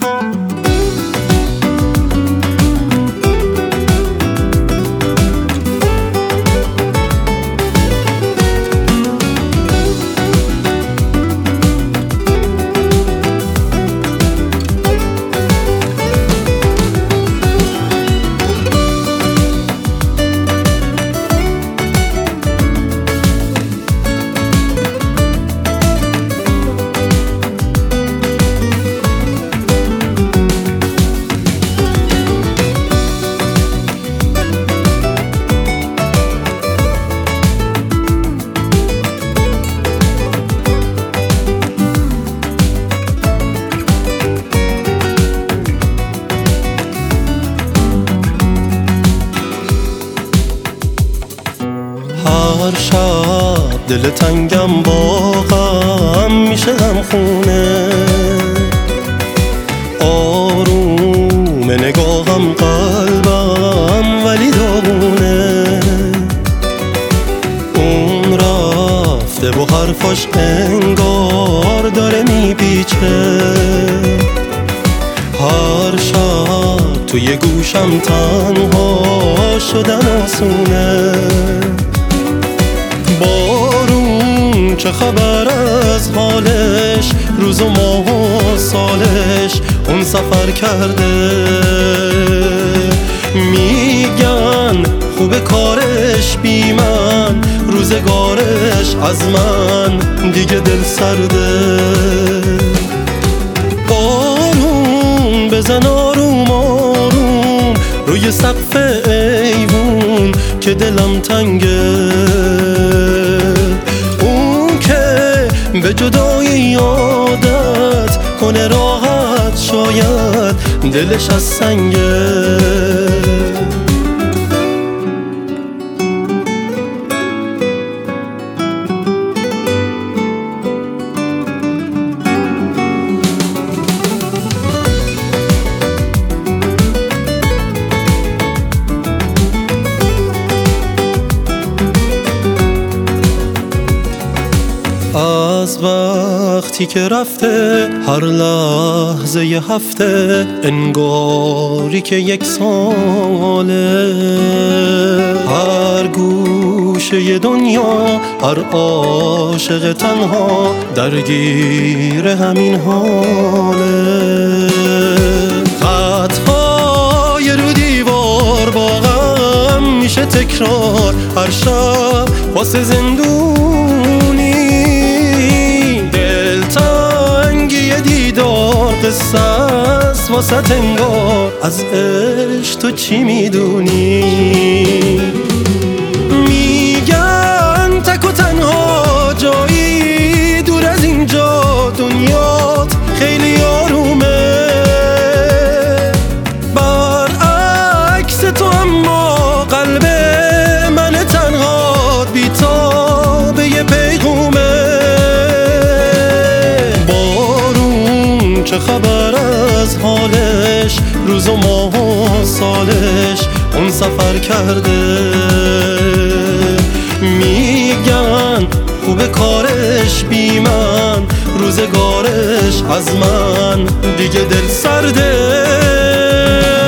هر شب دل تنگم با غم میشه هم خونه، آروم نگاهم قلبم ولی داغونه. اون رفته و حرفاش انگار داره میپیچه، هر شب توی گوشم تنها شدن آسونه. بارون چه خبر از حالش، روز و ماه و سالش اون سفر کرده. میگن خوب کارش بی من، روزگارش از من دیگه دل سرده. بارون بزن آروم آروم روی سقف ایوون که دلم تنگه. اون که به جدایی عادت کنه راحت، شاید دلش از سنگه. از وقتی که رفته هر لحظه ی هفته انگاری که یک ساله. هر گوشه دنیا هر عاشق تنها درگیر همین حاله. خطهای رو دیوار با غم میشه تکرار، هر شب واسه زندونی. قصه است واسه انگار، از عشق تو چی میدونی؟ میگن تک و تنها جایی دور از اینجا، دنیات خیلی آرومه. برعکس تو اما قلب من تنها بی‌تاب یه پیغومه. چه خبر از حالش، روز و ماه و سالش اون سفر کرده. میگن خوب کارش بی من، روزگارش از من دیگه دل سرده.